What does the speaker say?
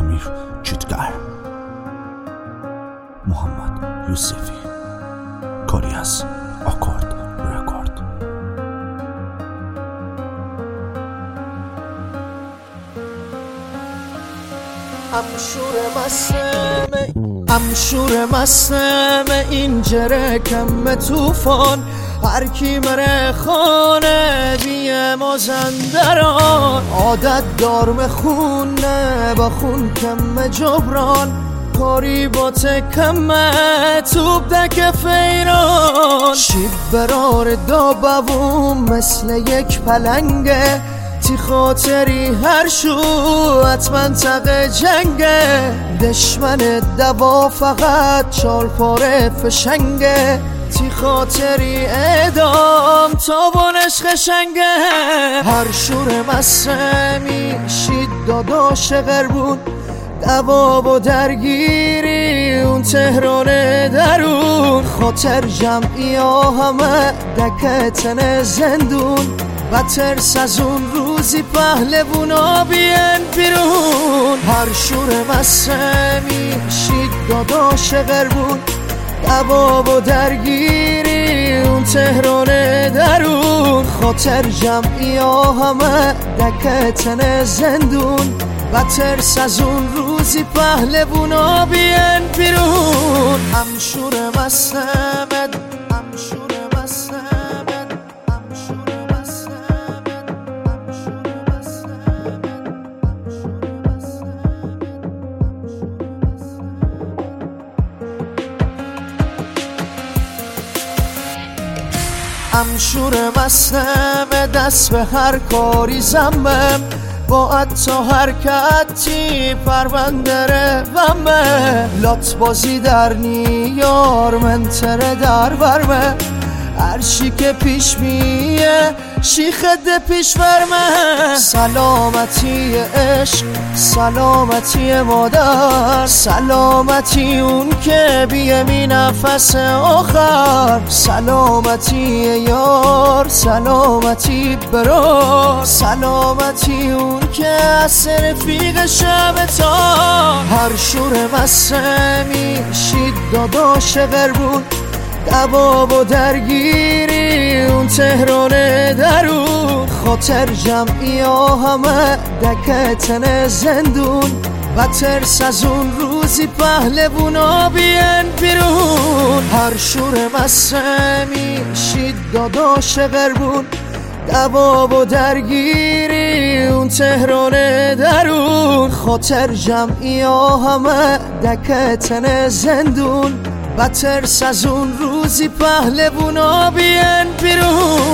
امیر جیتگر، محمد یوسفی، کاری از آکورد رکورد. امشور مستم این جره کم توفان، هر کی مره خانه بیه مازندران، عادت دارم خونه با خون کم جبران، کاری با تکمه توب دک فیران، شیب برار دابوم مثل یک پلنگه، تی خاطری هر شو حتما تق جنگه، دشمن دوا فقط چال پاره فشنگه، تی خاطری اعدام تابانش خشنگه، هر شور مسمی شید داداش غربون، دباب و درگیری اون تهران درون، خاطر جمعی ها همه دکتن زندون، و ترس از اون روزی پهلوونا بیان بیرون، هر شور مسمی شید داداش غربون، دباب و درگیری اون تهران درون، خاطر جمعی ها همه دکتن زندون، و ترس از اون روزی پهلوونا بیان بیرون، همشور مسمد، همشور مسمد، همشور مسمد، همشور مسمد، همشور مسمد، دست به هر کاری زمم، با تا حرکتی پروندره ومه، لات بازی در نیار منتره در ورمه، هرچی که پیش میه شیخده پیش ورمه، سلامتی عشق، سلامتی مادر، سلامتی اون که بیه می نفس آخر، سلامتی یار، سلامتی برا، سلامتی اون که از رفیق شب تا، هر شور مسمی شید داداش غربون، دباب و درگیری اون تهران درون، خاطر جمعی ها همه دکتن زندون، و ترس از اون روزی پهلوونا بیان بیرون، هر شور مسمی شید داداش غربون، دباب و درگیری اون تهران درون، خاطر جمعی ها همه دکتن زندون، و ترس از اون روزی پهلوونا بیان بیرون.